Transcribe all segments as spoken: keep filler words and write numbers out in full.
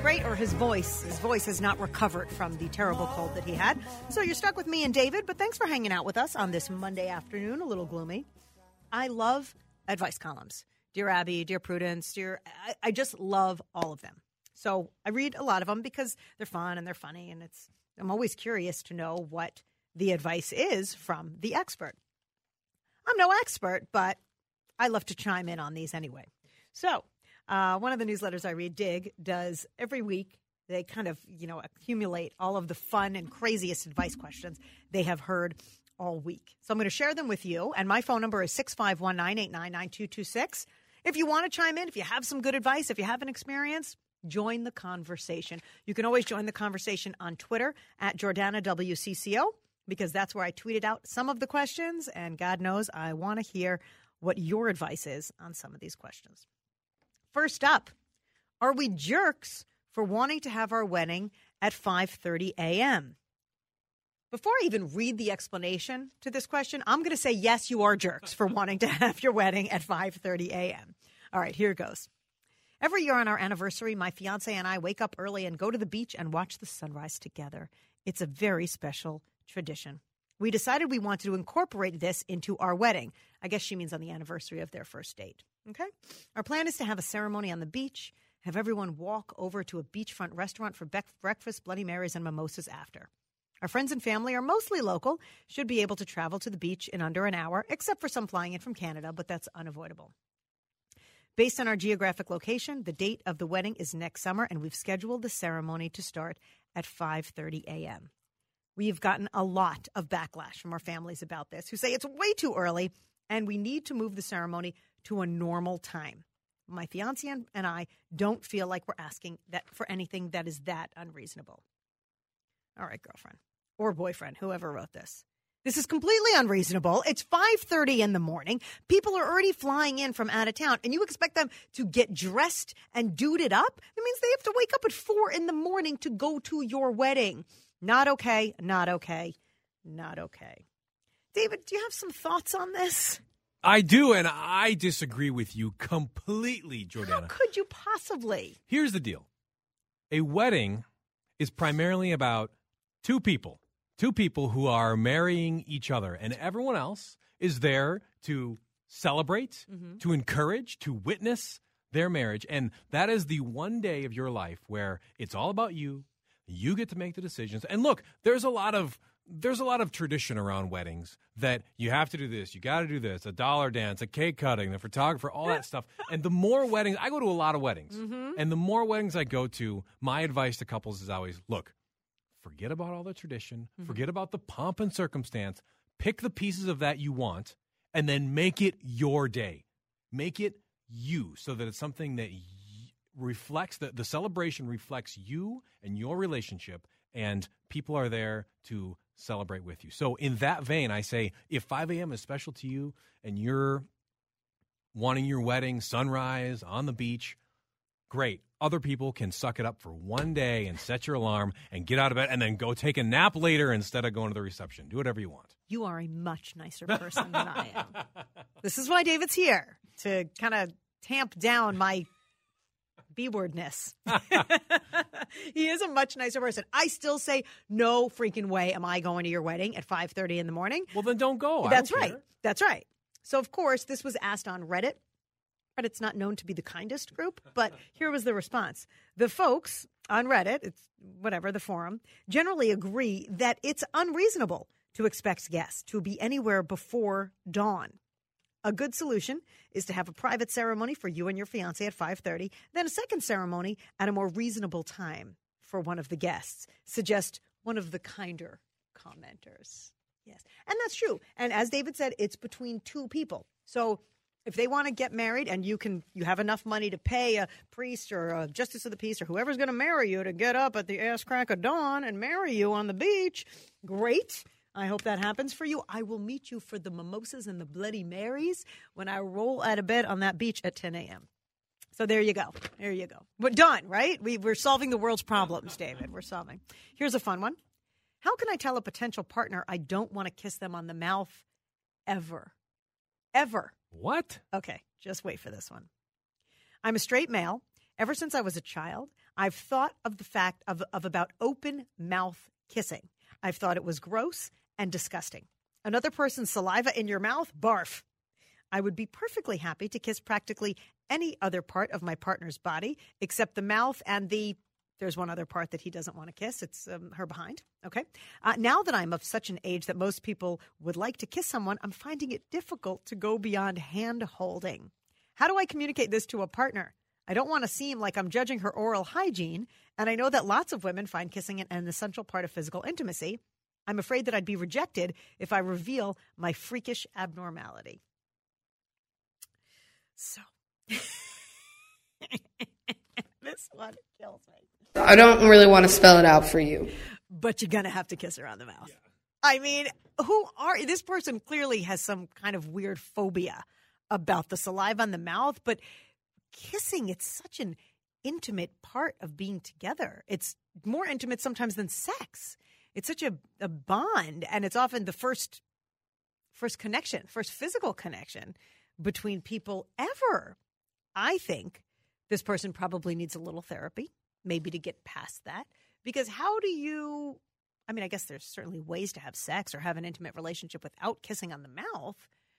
great, or his voice. His voice has not recovered from the terrible cold that he had. So you're stuck with me and David, but thanks for hanging out with us on this Monday afternoon, a little gloomy. I love advice columns. Dear Abby, Dear Prudence, Dear... I, I just love all of them. So I read a lot of them because they're fun and they're funny, and it's. I'm always curious to know what the advice is from the expert. I'm no expert, but I love to chime in on these anyway. So uh, one of the newsletters I read, Dig, does every week. They kind of, you know, accumulate all of the fun and craziest advice questions they have heard all week. So I'm going to share them with you. And my phone number is six five one, nine eight nine, nine two two six. If you want to chime in, if you have some good advice, if you have an experience, join the conversation. You can always join the conversation on Twitter at Jordana W C C O, because that's where I tweeted out some of the questions. And God knows I want to hear what your advice is on some of these questions. First up, are we jerks for wanting to have our wedding at five thirty a.m.? Before I even read the explanation to this question, I'm going to say, yes, you are jerks for wanting to have your wedding at five thirty a.m. All right, here it goes. Every year on our anniversary, my fiance and I wake up early and go to the beach and watch the sunrise together. It's a very special tradition. We decided we wanted to incorporate this into our wedding. I guess she means on the anniversary of their first date. Okay? Our plan is to have a ceremony on the beach, have everyone walk over to a beachfront restaurant for bec- breakfast, Bloody Marys, and mimosas after. Our friends and family are mostly local, should be able to travel to the beach in under an hour, except for some flying in from Canada, but that's unavoidable. Based on our geographic location, the date of the wedding is next summer, and we've scheduled the ceremony to start at five thirty a.m. We've gotten a lot of backlash from our families about this, who say it's way too early, and we need to move the ceremony to a normal time. My fiancé and I don't feel like we're asking that for anything that is that unreasonable. All right, girlfriend or boyfriend, whoever wrote this. This is completely unreasonable. It's five thirty in the morning. People are already flying in from out of town, and you expect them to get dressed and duded up? It means they have to wake up at four in the morning to go to your wedding. Not okay, not okay, not okay. David, do you have some thoughts on this? I do, and I disagree with you completely, Jordana. How could you possibly? Here's the deal. A wedding is primarily about two people. Two people who are marrying each other, and everyone else is there to celebrate, mm-hmm. to encourage, to witness their marriage. And that is the one day of your life where it's all about you. You get to make the decisions. And look, there's a lot of there's a lot of tradition around weddings that you have to do this, you got to do this, a dollar dance, a cake cutting, the photographer, all that stuff. And the more weddings, I go to a lot of weddings, mm-hmm. and the more weddings I go to, my advice to couples is always, look, forget about all the tradition. Mm-hmm. Forget about the pomp and circumstance. Pick the pieces of that you want, and then make it your day. Make it you, so that it's something that y- reflects, that the celebration reflects you and your relationship, and people are there to celebrate with you. So in that vein, I say, if five a.m. is special to you, and you're wanting your wedding sunrise on the beach, great. Other people can suck it up for one day and set your alarm and get out of bed and then go take a nap later instead of going to the reception. Do whatever you want. You are a much nicer person than I am. This is why David's here, to kind of tamp down my B-wordness. He is a much nicer person. I still say, no freaking way am I going to your wedding at five thirty in the morning. Well, then don't go. I That's don't right. care. That's right. So, of course, this was asked on Reddit. Reddit's not known to be the kindest group, but here was the response. The folks on Reddit, it's whatever, the forum, generally agree that it's unreasonable to expect guests to be anywhere before dawn. A good solution is to have a private ceremony for you and your fiancé at five thirty, then a second ceremony at a more reasonable time for one of the guests, suggest one of the kinder commenters. Yes, and that's true. And as David said, it's between two people. So if they want to get married and you can, you have enough money to pay a priest or a justice of the peace or whoever's going to marry you to get up at the ass crack of dawn and marry you on the beach, great. I hope that happens for you. I will meet you for the mimosas and the Bloody Marys when I roll out of bed on that beach at ten a.m. So there you go. There you go. We're done, right? We, we're solving the world's problems, David. We're solving. Here's a fun one. How can I tell a potential partner I don't want to kiss them on the mouth ever? Ever. What? Okay, just wait for this one. I'm a straight male, Ever since I was a child, I've thought of the fact of, of about open mouth kissing. I've thought it was gross and disgusting. Another person's saliva in your mouth? Barf. I would be perfectly happy to kiss practically any other part of my partner's body except the mouth and the, there's one other part that he doesn't want to kiss. It's um, her behind. Okay. Uh, now that I'm of such an age that most people would like to kiss someone, I'm finding it difficult to go beyond hand holding. How do I communicate this to a partner? I don't want to seem like I'm judging her oral hygiene, and I know that lots of women find kissing an essential part of physical intimacy. I'm afraid that I'd be rejected if I reveal my freakish abnormality. So, this one kills me. I don't really want to spell it out for you. But you're going to have to kiss her on the mouth. Yeah. I mean, who are, this person clearly has some kind of weird phobia about the saliva on the mouth, but kissing, it's such an intimate part of being together. It's more intimate sometimes than sex. It's such a, a bond, and it's often the first first connection, first physical connection between people ever. I think this person probably needs a little therapy, maybe to get past that, because how do you, I mean, I guess there's certainly ways to have sex or have an intimate relationship without kissing on the mouth,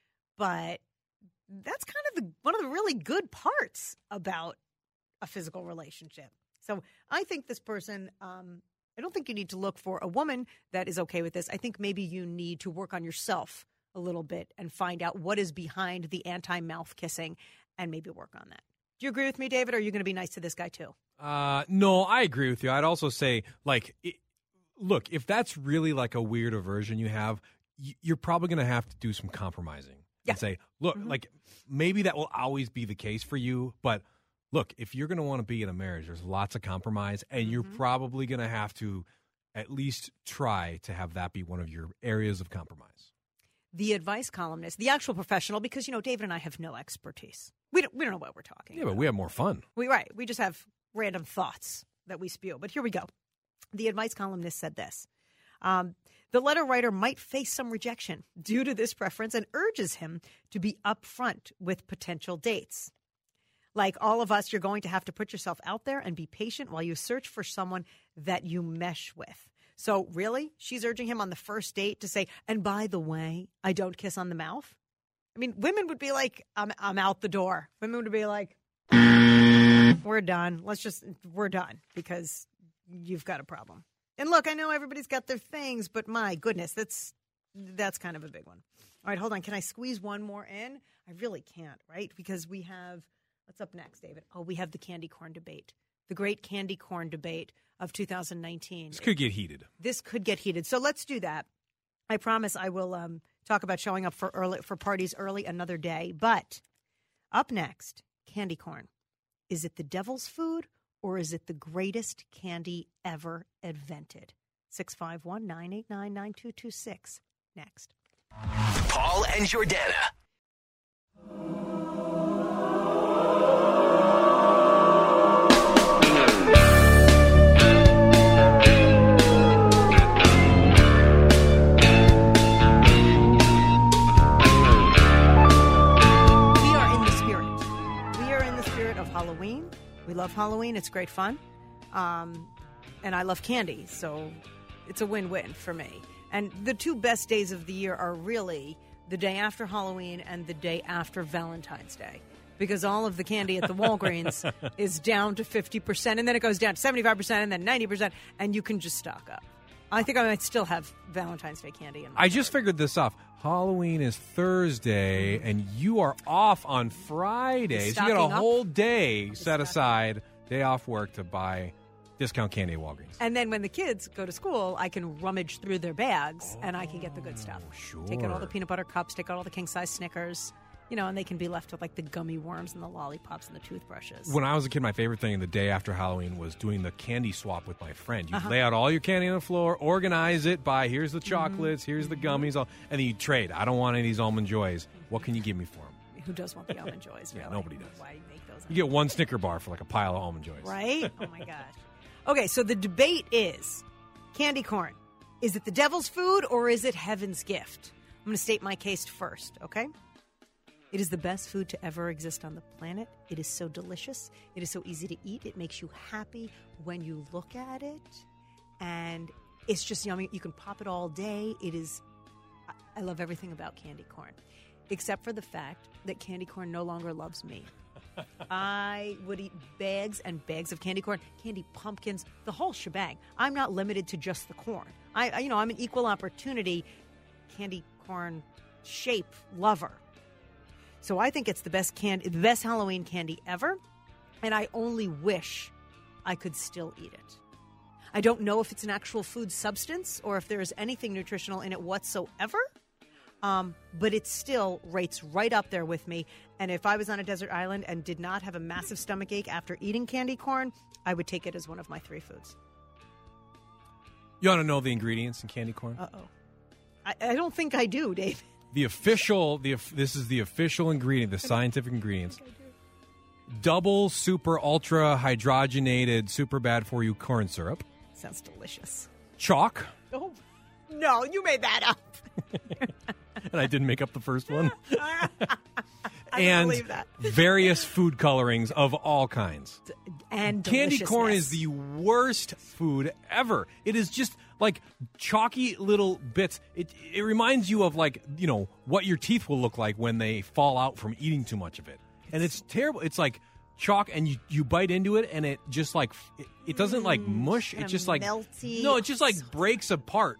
but that's kind of the, one of the really good parts about a physical relationship. So I think this person, um, I don't think you need to look for a woman that is okay with this. I think maybe you need to work on yourself a little bit and find out what is behind the anti-mouth kissing and maybe work on that. Do you agree with me, David, or are you going to be nice to this guy too? Uh, no, I agree with you. I'd also say, like, it, look, if that's really like a weird aversion you have, you're probably going to have to do some compromising. Yeah. And say, look, mm-hmm. like maybe that will always be the case for you, but look, if you're going to want to be in a marriage, there's lots of compromise, and mm-hmm. you're probably going to have to at least try to have that be one of your areas of compromise. The advice columnist, the actual professional, because, you know, David and I have no expertise. We don't, we don't know what we're talking yeah, about. But we have more fun. We Right. We just have random thoughts that we spew. But here we go. The advice columnist said this. Um, the letter writer might face some rejection due to this preference and urges him to be upfront with potential dates. Like all of us, you're going to have to put yourself out there and be patient while you search for someone that you mesh with. So really, she's urging him on the first date to say, and by the way, I don't kiss on the mouth. I mean, women would be like, I'm, I'm out the door. Women would be like, we're done. Let's just, we're done because you've got a problem. And look, I know everybody's got their things, but my goodness, that's that's kind of a big one. All right, hold on. Can I squeeze one more in? I really can't, right? Because we have, what's up next, David? Oh, we have the candy corn debate, the great candy corn debate of two thousand nineteen. This could get heated. This could get heated. So let's do that. I promise I will um, talk about showing up for early for parties early another day. But up next, candy corn. Is it the devil's food? Or is it the greatest candy ever invented? six five one, nine eight nine, nine two two six. Next. Paul and Jordana. We are in the spirit. We are in the spirit of Halloween. We love Halloween. It's great fun. Um, and I love candy, so it's a win-win for me. And the two best days of the year are really the day after Halloween and the day after Valentine's Day, because all of the candy at the Walgreens is down to fifty percent, and then it goes down to seventy-five percent, and then ninety percent, and you can just stock up. I think I might still have Valentine's Day candy in my I just figured this off. Halloween is Thursday, and you are off on Friday. So you got a whole day set aside, day off work, to buy discount candy at Walgreens. And then when the kids go to school, I can rummage through their bags, oh, and I can get the good stuff. Sure. Take out all the peanut butter cups, take out all the king-size Snickers, you know, and they can be left with, like, the gummy worms and the lollipops and the toothbrushes. When I was a kid, my favorite thing the day after Halloween was doing the candy swap with my friend. You uh-huh. lay out all your candy on the floor, organize it by here's the chocolates, mm-hmm. here's the gummies, all, and then you trade. I don't want any of these Almond Joys. What can you give me for them? Who does want the Almond Joys, really? Yeah, nobody does. Why make those? You get one Snicker bar for like a pile of Almond Joys. Right? Oh, my gosh. Okay, so the debate is candy corn. Is it the devil's food or is it heaven's gift? I'm going to state my case first, okay? It is the best food to ever exist on the planet. It is so delicious. It is so easy to eat. It makes you happy when you look at it. And it's just yummy. You can pop it all day. It is, I love everything about candy corn, except for the fact that candy corn no longer loves me. I would eat bags and bags of candy corn, candy pumpkins, the whole shebang. I'm not limited to just the corn. I, I you know, I'm an equal opportunity candy corn shape lover. So I think it's the best candy, the best Halloween candy ever, and I only wish I could still eat it. I don't know if it's an actual food substance or if there is anything nutritional in it whatsoever, um, but it still rates right up there with me. And if I was on a desert island and did not have a massive stomach ache after eating candy corn, I would take it as one of my three foods. You want to know the ingredients in candy corn? Uh-oh. I, I don't think I do, David. The official, the this is the official ingredient, the scientific ingredients. Double super ultra hydrogenated, super bad for you corn syrup. Sounds delicious. Chalk. Oh, no, you made that up. And I didn't make up the first one. I and believe that. various food colorings of all kinds. And candy corn is deliciousness. the worst food ever. It is just like chalky little bits. It it reminds you of like, you know, what your teeth will look like when they fall out from eating too much of it. And it's terrible. It's like chalk, and you, you bite into it, and it just like, it, it doesn't like mush. It kinda just like, melty. no, it just like breaks apart.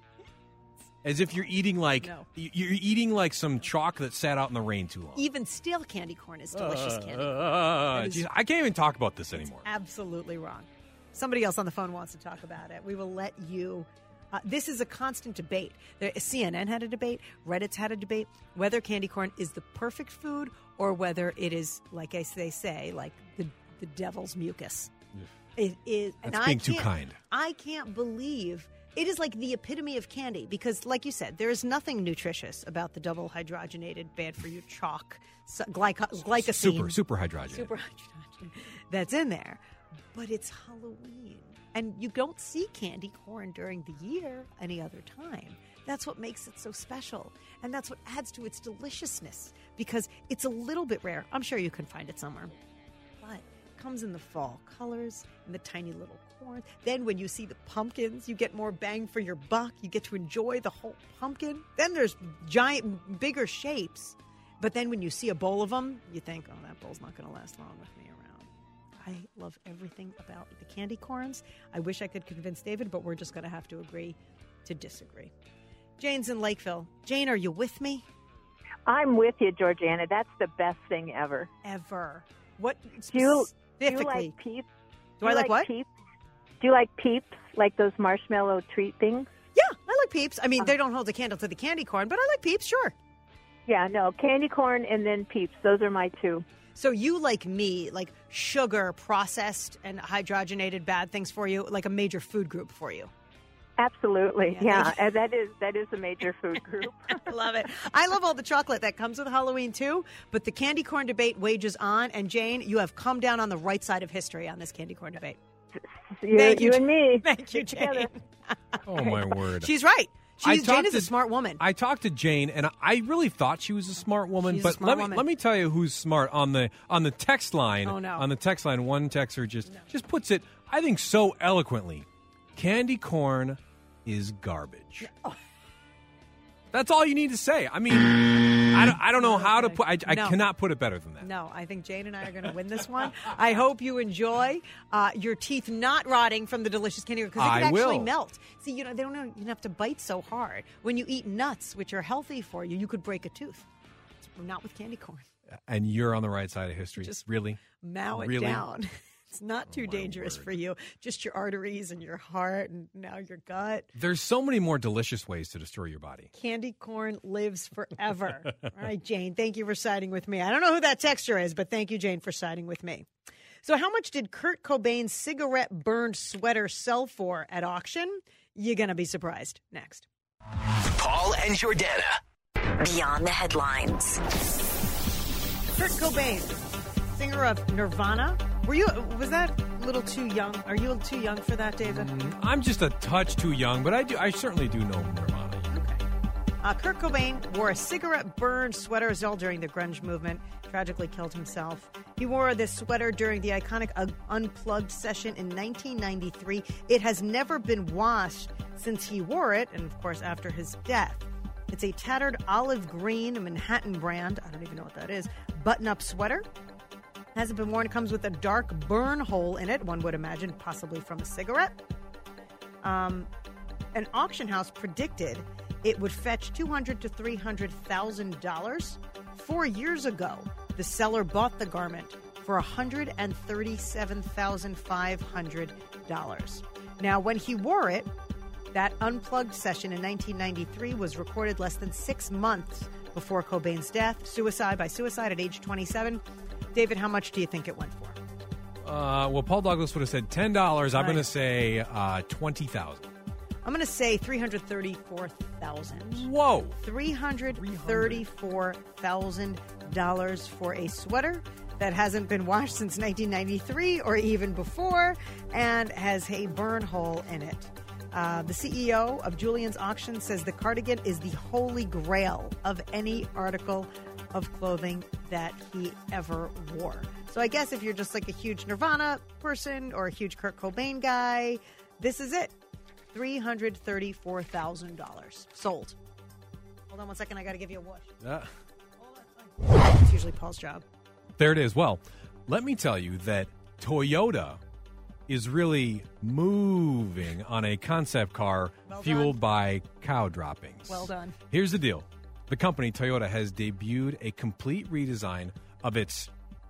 As if you're eating like, No. y- you're eating like some chalk that sat out in the rain too long. Even stale candy corn is delicious candy. Uh, That is- geez, I can't even talk about this anymore. Absolutely wrong. Somebody else on the phone wants to talk about it. We will let you. Uh, this is a constant debate. There, C N N had a debate. Reddit's had a debate whether candy corn is the perfect food or whether it is, like I, they say, like the, the devil's mucus. It is. That's and being I too can't- kind. I can't believe it is like the epitome of candy because, like you said, there is nothing nutritious about the double hydrogenated, bad for you chalk, so, glyco- glycosine. Super, super hydrogenated. Super hydrogen that's in there. But it's Halloween. And you don't see candy corn during the year any other time. That's what makes it so special. And that's what adds to its deliciousness because it's a little bit rare. I'm sure you can find it somewhere. But it comes in the fall colors and the tiny little corns. Then when you see the pumpkins, you get more bang for your buck. You get to enjoy the whole pumpkin. Then there's giant, bigger shapes. But then when you see a bowl of them, you think, oh, that bowl's not going to last long with me around. I love everything about the candy corns. I wish I could convince David, but we're just going to have to agree to disagree. Jane's in Lakeville. Jane, are you with me? I'm with you, Georgiana. That's the best thing ever. Ever. What Do you, do you specifically? like Peeps? Do I you like what? Peeps? Do you like Peeps, like those marshmallow treat things? Yeah, I like Peeps. I mean, they don't hold a candle to the candy corn, but I like Peeps, sure. Yeah, no, candy corn and then Peeps. Those are my two. So you, like me, like sugar, processed and hydrogenated bad things for you, like a major food group for you. Absolutely, Yeah, yeah. thank you. and that is that is a major food group. I love it. I love all the chocolate that comes with Halloween, too. But the candy corn debate wages on. And, Jane, you have come down on the right side of history on this candy corn debate. you, Thank you, you and me. Thank you, Get together. Jane. Oh, my word. She's right. I She's, Jane talked is a to- smart woman. I talked to Jane, and I really thought she was a smart woman. She's a but smart let me woman. let me tell you who's smart on the on the text line. Oh, no. On the text line, one texter just just puts it, I think, so eloquently. Candy corn is garbage. That's all you need to say. I mean, I don't, I don't know how to put. I, I No. cannot put it better than that. No, I think Jane and I are going to win this one. I hope you enjoy uh, your teeth not rotting from the delicious candy because it I can actually will. melt. See, you know, they don't even have to bite so hard. When you eat nuts, which are healthy for you, you could break a tooth. Not with candy corn. And you're on the right side of history. Just really? Mow it Really? down. It's not too dangerous for you. Just your arteries and your heart and now your gut. There's so many more delicious ways to destroy your body. Candy corn lives forever. All right, Jane, thank you for siding with me. I don't know who that texture is, but thank you, Jane, for siding with me. So how much did Kurt Cobain's cigarette-burned sweater sell for at auction? You're going to be surprised. Next. Paul and Jordana. Beyond the headlines. Kurt Cobain, singer of Nirvana. Were you, was that a little too young? Are you too young for that, David? I'm just a touch too young, but I do. I certainly do know Nirvana. Okay. Uh, Kurt Cobain wore a cigarette-burned sweater as well during the grunge movement. Tragically killed himself. He wore this sweater during the iconic uh, Unplugged session in nineteen ninety-three. It has never been washed since he wore it, and of course after his death. It's a tattered olive green Manhattan brand, I don't even know what that is, button-up sweater. Hasn't been worn. It comes with a dark burn hole in it, one would imagine, possibly from a cigarette. Um, an auction house predicted it would fetch two hundred thousand to three hundred thousand dollars. Four years ago, the seller bought the garment for one hundred thirty-seven thousand five hundred dollars. Now, when he wore it, that Unplugged session in nineteen ninety-three was recorded less than six months before Cobain's death. Suicide by suicide at age twenty-seven. David, how much do you think it went for? Uh, well, Paul Douglas would have said ten dollars. I'm Right. going to say uh, twenty thousand dollars. I'm going to say three hundred thirty-four thousand dollars. Whoa. three hundred thirty-four thousand dollars for a sweater that hasn't been washed since nineteen ninety-three or even before and has a burn hole in it. Uh, the C E O of Julian's Auction says the cardigan is the holy grail of any article of clothing that he ever wore. So I guess if you're just like a huge Nirvana person or a huge Kurt Cobain guy, this is it. three hundred thirty-four thousand dollars. Sold. Hold on one second. I got to give you a whoosh. Uh, It's usually Paul's job. there it is. Well, let me tell you that Toyota is really moving on a concept car Well fueled by cow droppings. Well done. Here's the deal. The company, Toyota, has debuted a complete redesign of its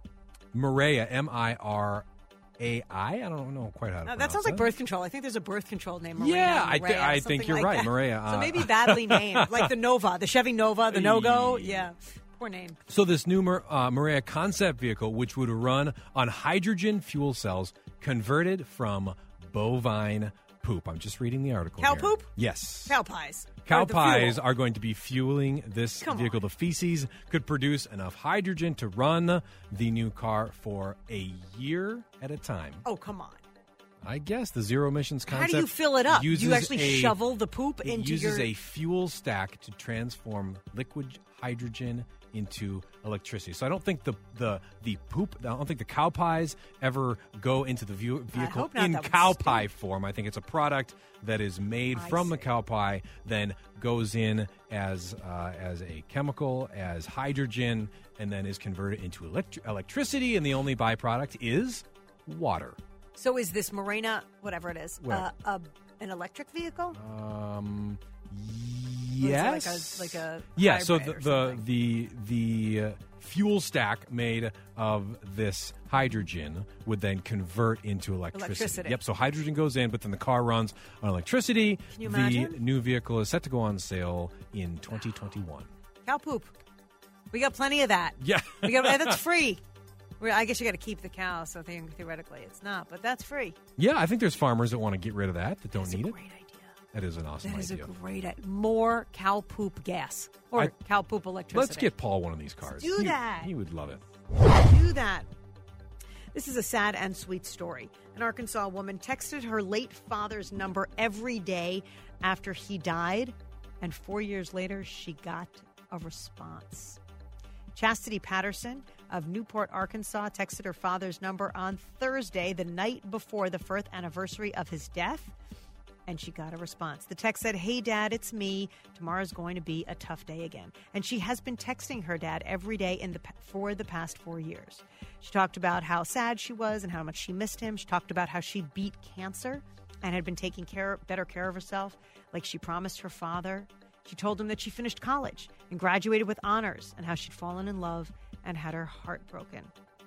Mirai, M I R A I. I don't know quite how to Uh, pronounce that sounds like birth control. I think there's a birth control name. Maria, Yeah, I, Maria, th- I something think you're like right, that. Maria. So Uh, maybe badly named, like the Nova, the Chevy Nova, the No-Go. Yeah, poor name. So this new Mar- uh, Maria concept vehicle, which would run on hydrogen fuel cells converted from bovine poop. I'm just reading the article Cow here. poop? Yes. Cow pies. Cow Or the pies fuel. are going to be fueling this Come vehicle. on. The feces could produce enough hydrogen to run the new car for a year at a time. Oh, come on. I guess the zero emissions How concept. do you fill it up? Do uses you actually a- shovel the poop It into uses your... a fuel stack to transform liquid hydrogen into electricity. So I don't think the the the poop. I don't think the cow pies ever go into the view, vehicle hope not. in That would cow stink. pie form. I think it's a product that is made I from the see. cow pie, then goes in as uh, as a chemical, as hydrogen, and then is converted into elect- electricity. And the only byproduct is water. So is this Morena, whatever it is, What? uh, uh, an electric vehicle? Um. Or is it Yes. Like a, like a Yeah, so the hybrid or the something? the, the uh, fuel stack made of this hydrogen would then convert into electricity. Electricity. Yep, so hydrogen goes in, but then the car runs on electricity. Can you the imagine? new vehicle is set to go on sale in twenty twenty-one. Cow poop. We got plenty of that. Yeah. We got that's free. We're- I guess you got to keep the cow, so the- theoretically it's not, but that's free. Yeah, I think there's farmers that want to get rid of that, that don't That's need a it. great idea. That is an awesome That is idea. a great idea. More cow poop gas or I- cow poop electricity. Let's get Paul one of these cars. do He- that. He would love it. do that. This is a sad and sweet story. An Arkansas woman texted her late father's number every day after he died, and four years later, she got a response. Chastity Patterson of Newport, Arkansas, texted her father's number on Thursday, the night before the first anniversary of his death, and she got a response. The text said, "Hey, Dad, it's me. Tomorrow's going to be a tough day again." And she has been texting her dad every day in the for the past four years. She talked about how sad she was and how much she missed him. She talked about how she beat cancer and had been taking care, better care of herself, like she promised her father. She told him that she finished college and graduated with honors and how she'd fallen in love and had her heart broken.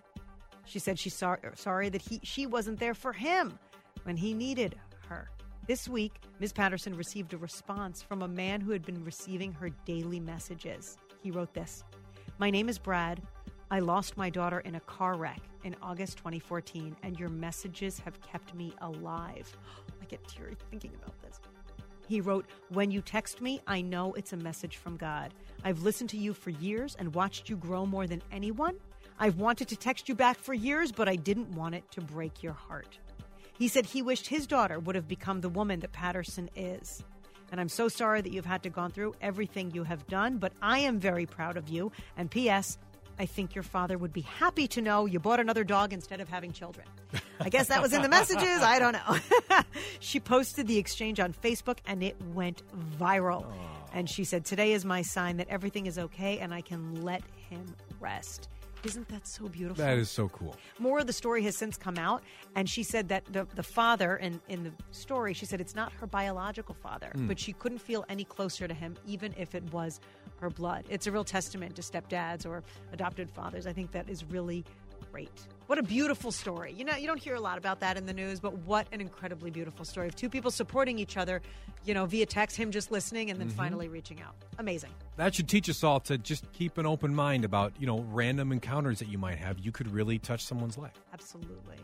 She said she's sor- sorry that he she wasn't there for him when he needed her. This week, Miz Patterson received a response from a man who had been receiving her daily messages. He wrote this: "My name is Brad. I lost my daughter in a car wreck in August twenty fourteen, and your messages have kept me alive." I get teary thinking about this. He wrote, "When you text me, I know it's a message from God. I've listened to you for years and watched you grow more than anyone. I've wanted to text you back for years, but I didn't want it to break your heart." He said he wished his daughter would have become the woman that Patterson is. and I'm so sorry that you've had to gone through everything you have done, but I am very proud of you. And P S, I think your father would be happy to know you bought another dog instead of having children. I guess that was in the messages. I don't know. She posted the exchange on Facebook, and it went viral. Aww. And she said, today is my sign that everything is okay, and I can let him rest. Isn't that so beautiful? That is so cool. More of the story has since come out, and she said that the, the father, in, in the story, she said it's not her biological father, mm. but she couldn't feel any closer to him, even if it was her blood. It's a real testament to stepdads or adopted fathers. I think that is really great. What a beautiful story. You know, you don't hear a lot about that in the news, but what an incredibly beautiful story of two people supporting each other, you know, via text, him just listening and then mm-hmm. finally reaching out. Amazing. That should teach us all to just keep an open mind about, you know, random encounters that you might have. You could really touch someone's life. Absolutely.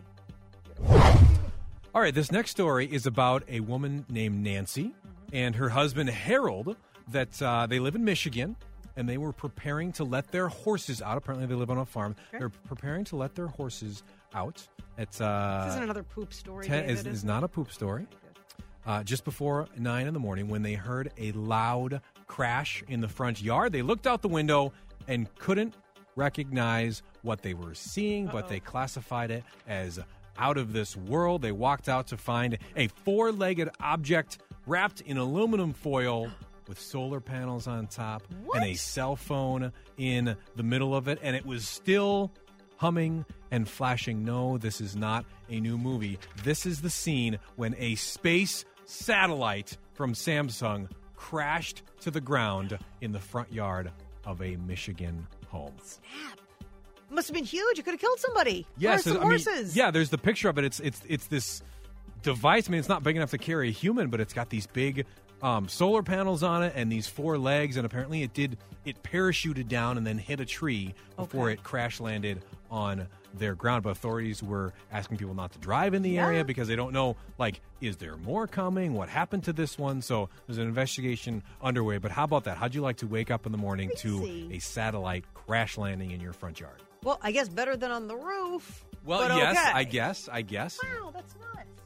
All right, this next story is about a woman named Nancy mm-hmm. and her husband Harold, that uh, they live in Michigan. And they were preparing to let their horses out. Apparently, they live on a farm. Sure. They're preparing to let their horses out. It's uh, this isn't another poop story. Ten, David, is, is not a poop story. Uh, just before nine in the morning, when they heard a loud crash in the front yard, they looked out the window and couldn't recognize what they were seeing, Uh-oh. but they classified it as out of this world. They walked out to find a four-legged object wrapped in aluminum foil with solar panels on top what? and a cell phone in the middle of it, and it was still humming and flashing. No, this is not a new movie. This is the scene when a space satellite from Samsung crashed to the ground in the front yard of a Michigan home. Snap. Must have been huge. It could have killed somebody. Yes, or some I mean, horses. yeah, there's the picture of it. It's it's it's this device. I mean, it's not big enough to carry a human, but it's got these big Um, solar panels on it and these four legs, and apparently it did it parachuted down and then hit a tree before okay. it crash landed on their ground. But authorities were asking people not to drive in the yeah. area because they don't know, like, is there more coming? What happened to this one? So there's an investigation underway. But how about that? How'd you like to wake up in the morning to a satellite crash landing in your front yard? Well, I guess better than on the roof. Well, but yes, okay. I guess, I guess. Wow, that's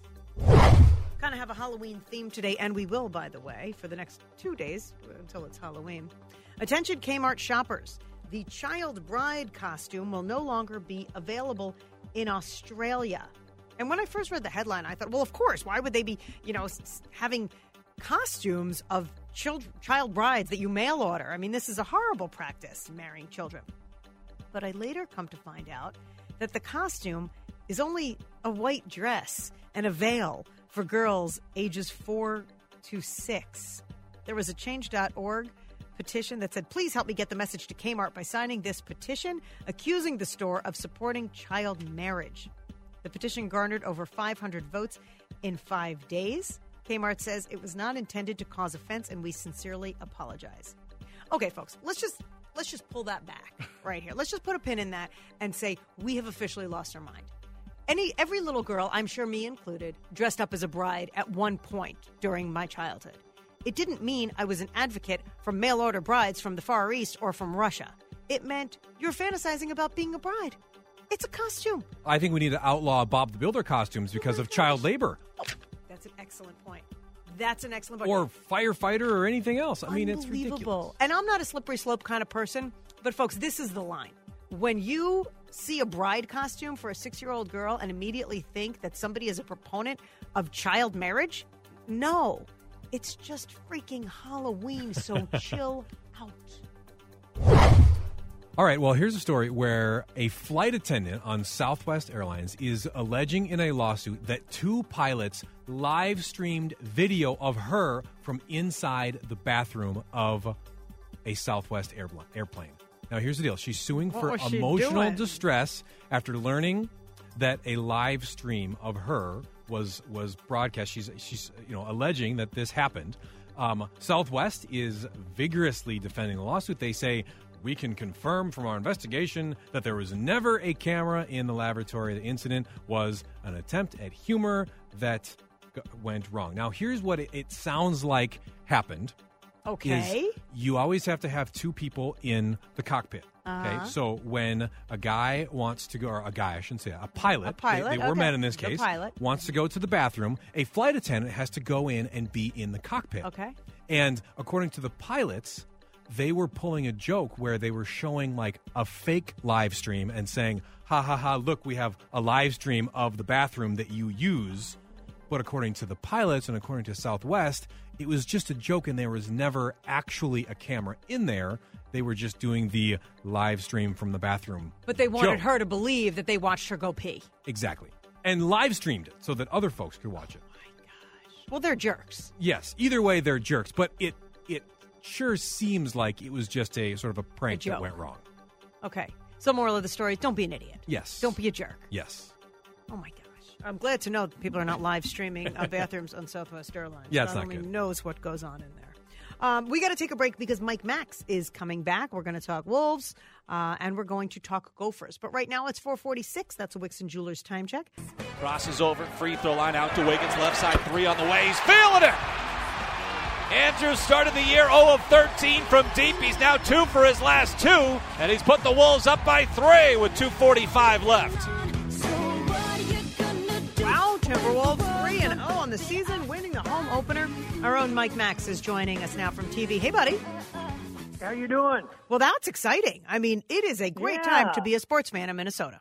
nuts. Kind of have a Halloween theme today, and we will, by the way, for the next two days until it's Halloween. Attention Kmart shoppers. The child bride costume will no longer be available in Australia. And when I first read the headline, I thought, well, of course, why would they be, you know, having costumes of child, child brides that you mail order? I mean, this is a horrible practice, marrying children. But I later come to find out that the costume is only a white dress and a veil for girls ages four to six. There was a change dot org petition that said, please help me get the message to Kmart by signing this petition accusing the store of supporting child marriage. The petition garnered over five hundred votes in five days. Kmart says it was not intended to cause offense, and we sincerely apologize. Okay, folks, let's just let's just pull that back right here. Let's just put a pin in that and say we have officially lost our mind. Any every little girl, I'm sure me included, dressed up as a bride at one point during my childhood. It didn't mean I was an advocate for mail-order brides from the Far East or from Russia. It meant you're fantasizing about being a bride. It's a costume. I think we need to outlaw Bob the Builder costumes because oh of gosh. child labor. Oh, that's an excellent point. That's an excellent point. Or firefighter or anything else. I mean, it's ridiculous. And I'm not a slippery slope kind of person, but folks, this is the line. When you see a bride costume for a six-year-old girl and immediately think that somebody is a proponent of child marriage, no. It's just freaking Halloween, so chill out. All right, well, here's a story where a flight attendant on Southwest Airlines is alleging in a lawsuit that two pilots live streamed video of her from inside the bathroom of a Southwest airplane. Now, here's the deal. She's suing what for was she emotional doing? distress after learning that a live stream of her was was broadcast. She's she's you know alleging that this happened. Um, Southwest is vigorously defending the lawsuit. They say, we can confirm from our investigation that there was never a camera in the lavatory. The incident was an attempt at humor that g- went wrong. Now, here's what it, it sounds like happened. Okay. Is you always have to have two people in the cockpit. Uh-huh. Okay, so when a guy wants to go, or a guy, I shouldn't say a pilot, A pilot, they, they were okay. men in this The case, pilot. wants to go to the bathroom, a flight attendant has to go in and be in the cockpit. Okay. And according to the pilots, they were pulling a joke where they were showing like a fake live stream and saying, ha ha ha, look, we have a live stream of the bathroom that you use. But according to the pilots and according to Southwest, it was just a joke and there was never actually a camera in there. They were just doing the live stream from the bathroom. But they wanted joke. her to believe that they watched her go pee. Exactly. And live streamed it so that other folks could watch it. Well, they're jerks. Yes, either way, they're jerks. But it it sure seems like it was just a sort of a prank A that joke. went wrong. Okay. So moral of the story is don't be an idiot. Yes. Don't be a jerk. Yes. Oh, my gosh. I'm glad to know that people are not live streaming uh, bathrooms on Southwest Airlines. Yeah, it's God not only good. knows what goes on in there. Um, we got to take a break because Mike Max is coming back. We're going to talk Wolves, uh, and we're going to talk Gophers. But right now it's four forty-six. That's a Wixon Jewelers time check. Crosses over, free throw line out to Wiggins, left side three on the way. He's feeling it! Andrews started the year oh of thirteen from deep. He's now two for his last two, and he's put the Wolves up by three with two forty-five left. Wow, Timberwolves three and oh on the season, winning the home opener. Our own Mike Max is joining us now from T V. Hey, buddy. How you doing? Well, that's exciting. I mean, it is a great Yeah. time to be a sports fan in Minnesota.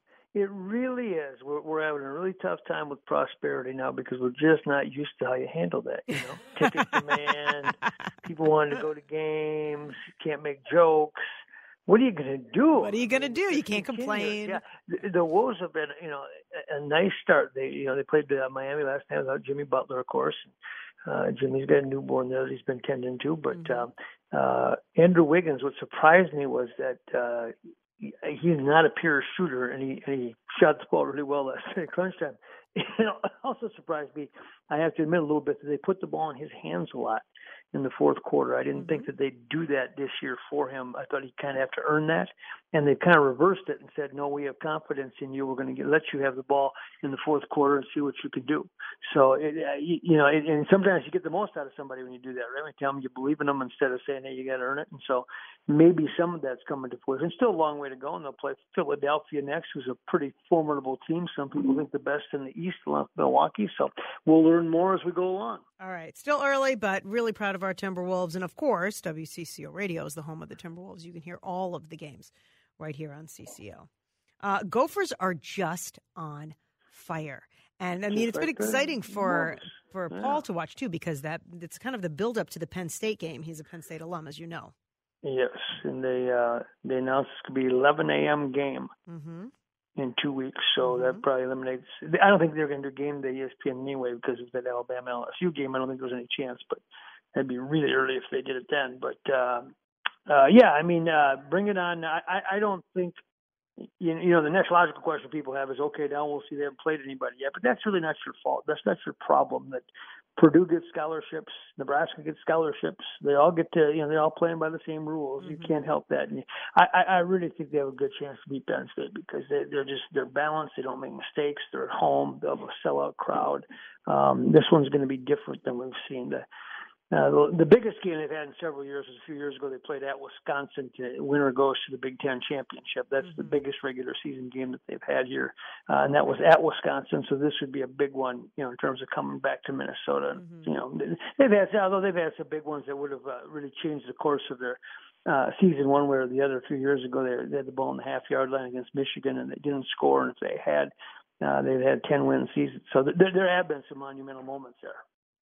It really is. We're, we're having a really tough time with prosperity now because we're just not used to how you handle that. You know, ticket demand, people wanting to go to games, can't make jokes. What are you going to do? What are you going to do? You can't Continue. complain. Yeah, the, the Wolves have been, you know, a, a nice start. They, you know, they played uh, Miami last night without Jimmy Butler, of course. Uh, Jimmy's got a newborn there that he's been tending to. But Mm-hmm. uh, uh, Andrew Wiggins, what surprised me was that uh, he, he's not a pure shooter, and he and he shot the ball really well last night at crunch time. You know, it also surprised me, I have to admit a little bit, that they put the ball in his hands a lot in the fourth quarter. I didn't mm-hmm. think that they'd do that this year for him. I thought he'd kind of have to earn that. And they kind of reversed it and said, no, we have confidence in you. We're going to let you have the ball in the fourth quarter and see what you can do. So, it, uh, you, you know, it, and sometimes you get the most out of somebody when you do that, right? When you tell them you believe in them instead of saying, hey, you got to earn it. And so maybe some of that's coming to fruition. Still a long way to go, and they'll play Philadelphia next, who's a pretty formidable team. Some people think the best in the East, Milwaukee. So we'll learn more as we go along. All right. Still early, but really proud of our Timberwolves. And, of course, W C C O Radio is the home of the Timberwolves. You can hear all of the games right here on C C O. Uh, Gophers are just on fire. And, I mean, Just it's right been exciting there. for Yes. for Yeah. Paul to watch, too, because that it's kind of the build-up to the Penn State game. He's a Penn State alum, as you know. Yes, and they uh, they announced it's going to be eleven a.m. game Mm-hmm. in two weeks, so Mhm. that probably eliminates. I don't think they're going to do game day E S P N anyway because of that Alabama L S U game. I don't think there's any chance, but that'd be really early if they did it then. But uh, uh, yeah, I mean, uh, bring it on. I, I don't think. You know, the next logical question people have is, okay, now we'll see they haven't played anybody yet. But that's really not your fault. That's not your problem. That Purdue gets scholarships, Nebraska gets scholarships. They all get to, you know, they're all playing by the same rules. Mm-hmm. You can't help that. And I, I really think they have a good chance to beat Penn State because they, they're just, they're balanced. They don't make mistakes. They're at home. They'll have a sellout crowd. Um, this one's going to be different than we've seen. The, Uh, the, the biggest game they've had in several years was a few years ago. They played at Wisconsin. To, winner goes to the Big Ten championship. That's mm-hmm. the biggest regular season game that they've had here, uh, and that was at Wisconsin. So this would be a big one, you know, in terms of coming back to Minnesota. Mm-hmm. You know, they've had although they've had some big ones that would have uh, really changed the course of their uh, season one way or the other. A few years ago, they, they had the ball in the half yard line against Michigan, and they didn't score. And if they had, uh, they've had ten win seasons. So there, there have been some monumental moments there.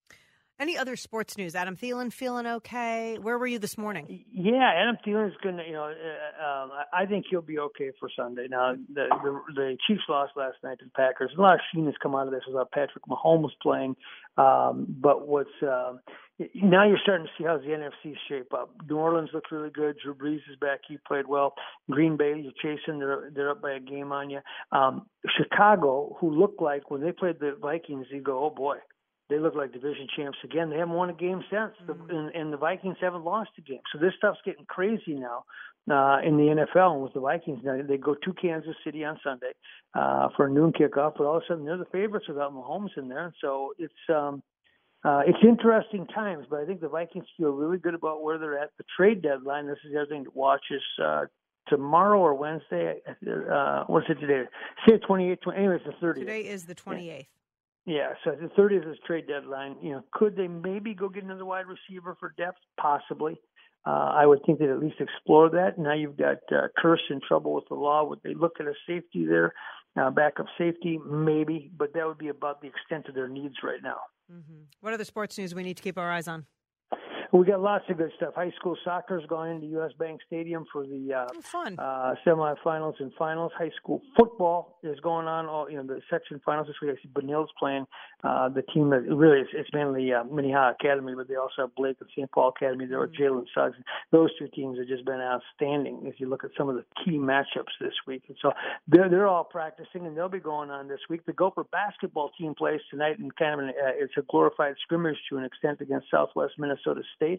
Any other sports news? Adam Thielen feeling okay? Where were you this morning? Yeah, Adam Thielen's going to, you know, uh, um, I think he'll be okay for Sunday. Now, the, the the Chiefs lost last night to the Packers. A lot of sheen has come out of this without Patrick Mahomes playing. Um, but what's uh, now you're starting to see how the N F C shape up. New Orleans looks really good. Drew Brees is back. He played well. Green Bay, you're chasing. They're, they're up by a game on you. Um, Chicago, who looked like when they played the Vikings, you go, oh, boy. They look like division champs again. They haven't won a game since, mm-hmm. the, and, and the Vikings haven't lost a game. So this stuff's getting crazy now uh, in the N F L. And with the Vikings, now they go to Kansas City on Sunday uh, for a noon kickoff, but all of a sudden they're the favorites without Mahomes in there. So it's um, uh, it's interesting times, but I think the Vikings feel really good about where they're at. The trade deadline, this is the other thing to watch, is uh, tomorrow or Wednesday. Uh, what's it today? Say twenty-eighth. Anyway, it's the thirtieth. Today is the twenty-eighth. Yeah, so the thirtieth is trade deadline. You know, could they maybe go get another wide receiver for depth? Possibly. Uh, I would think they'd at least explore that. Now you've got uh, Kearse in trouble with the law. Would they look at a safety there, uh, backup safety? Maybe, but that would be about the extent of their needs right now. Mm-hmm. What other sports news we need to keep our eyes on? We got lots of good stuff. High school soccer's gone into U S. Bank Stadium for the uh, oh, fun. uh, semifinals and finals. High school football is going on. All you know, the section finals this week. I see Benil's playing. Uh, the team that really is, it's mainly uh, Minnehaha Academy, but they also have Blake and Saint Paul Academy. There are mm-hmm. Jalen Suggs. Those two teams have just been outstanding. If you look at some of the key matchups this week, and so they're they're all practicing, and they'll be going on this week. The Gopher basketball team plays tonight, and kind of an, uh, it's a glorified scrimmage to an extent against Southwest Minnesota State.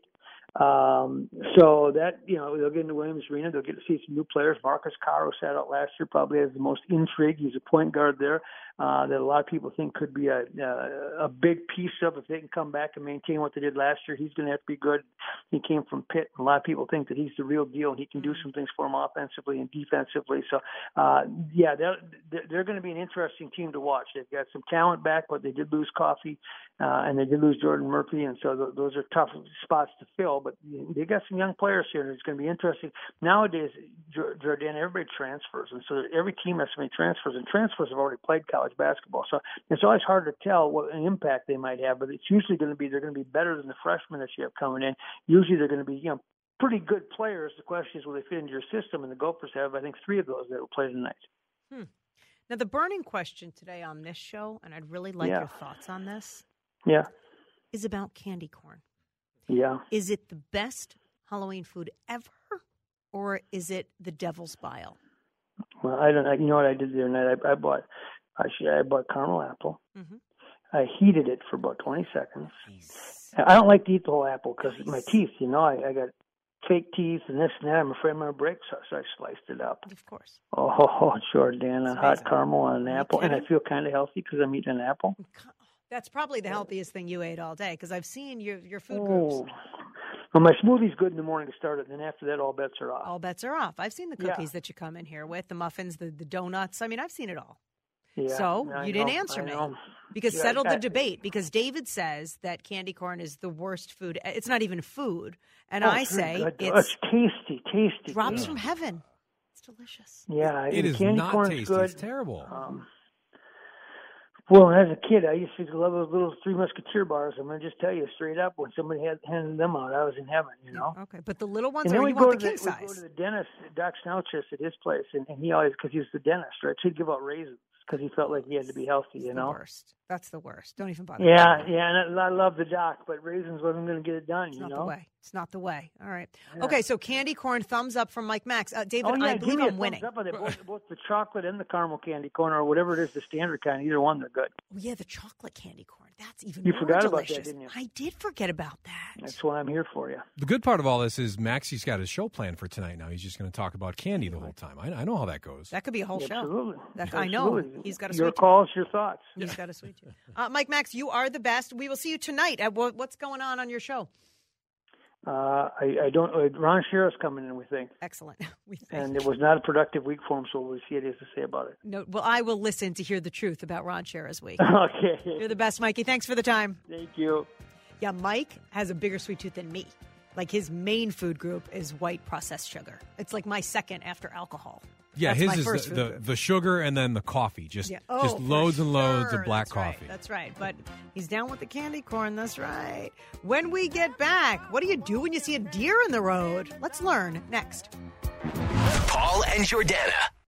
Um, so that, you know, they'll get into Williams Arena. They'll get to see some new players. Marcus Caro sat out last year, probably has the most intrigue. He's a point guard there uh, that a lot of people think could be a, a, a big piece of if they can come back and maintain what they did last year. He's going to have to be good. He came from Pitt. A lot of people think that he's the real deal, and he can do some things for them offensively and defensively. So, uh, yeah, they're, they're going to be an interesting team to watch. They've got some talent back, but they did lose Coffey, uh, and they did lose Jordan Murphy, and so th- those are tough spots to fill. But they got some young players here, and it's going to be interesting. Nowadays, Jordan, everybody transfers, and so every team has so many transfers, and transfers have already played college basketball. So it's always hard to tell what an impact they might have, but it's usually going to be they're going to be better than the freshmen that you have coming in. Usually they're going to be, you know, pretty good players. The question is, will they fit into your system? And the Gophers have, I think, three of those that will play tonight. Hmm. Now, the burning question today on this show, and I'd really like yeah. your thoughts on this, yeah, is about candy corn. Yeah. Is it the best Halloween food ever, or is it the devil's bile? Well, I don't know. You know what I did the other night? I, I bought, actually, I bought caramel apple. Mm-hmm. I heated it for about twenty seconds. Nice. I don't like to eat the whole apple because nice. my teeth, you know, I, I got fake teeth and this and that. I'm afraid I'm going to break, so, so I sliced it up. Of course. Oh, Jordana, hot caramel on an apple. And I feel kind of healthy because I'm eating an apple. That's probably the healthiest thing you ate all day because I've seen your, your food oh. groups. Well, my smoothie's good in the morning to start it, and then after that, all bets are off. All bets are off. I've seen the cookies yeah. that you come in here with, the muffins, the, the donuts. I mean, I've seen it all. Yeah, so I you know, didn't answer I me know. because yeah, settle I, the debate because David says that candy corn is the worst food. It's not even food. And oh, I it's say good. it's, it's tasty, tasty. Drops yeah. from heaven. It's delicious. Yeah. It is candy not corn's tasty. Good. It's terrible. Um, Well, as a kid, I used to love those little Three Musketeer bars. I'm going to just tell you straight up, when somebody had handed them out, I was in heaven, you know? Okay, but the little ones, and are we you go want to the king the, size? We go to the dentist, Doc Snouchus, at his place, and, and he always, because he was the dentist, right? So he'd give out raisins because he felt like he had to be healthy, you That's know? the worst. That's the worst. Don't even bother. Yeah, yeah, and I, I love the Doc, but raisins wasn't going to get it done, it's you not know? the way. It's not the way. All right. Yeah. Okay, so candy corn, thumbs up from Mike Max. Uh, David, oh, yeah, I believe give me I'm a winning. Thumbs up on it. Both, both the chocolate and the caramel candy corn, or whatever it is, the standard kind, either one, they're good. Oh, yeah, the chocolate candy corn. That's even you more forgot delicious. about that, didn't you? I did forget about that. That's why I'm here for you. The good part of all this is Maxie's got his show planned for tonight now. He's just going to talk about candy the whole time. I, I know how that goes. That could be a whole yeah, show. Absolutely. That, absolutely. I know. He's got a sweet Your calls, your thoughts. He's got a sweet tooth. Uh, Mike Max, you are the best. We will see you tonight. At what, what's going on on your show? Uh, I, I don't. Uh, Ron Shera's coming in, we think. Excellent. We think. And it was not a productive week for him, so we'll see what he has to say about it. No, well, I will listen to hear the truth about Ron Shera's week. Okay. You're the best, Mikey. Thanks for the time. Thank you. Yeah, Mike has a bigger sweet tooth than me. Like his main food group is white processed sugar. It's like my second after alcohol. Yeah, That's his is the, the, the sugar and then the coffee. Just yeah. oh, just loads and loads sure. of black That's coffee. Right. That's right. But he's down with the candy corn. That's right. When we get back, what do you do when you see a deer in the road? Let's learn next. Paul and Jordana.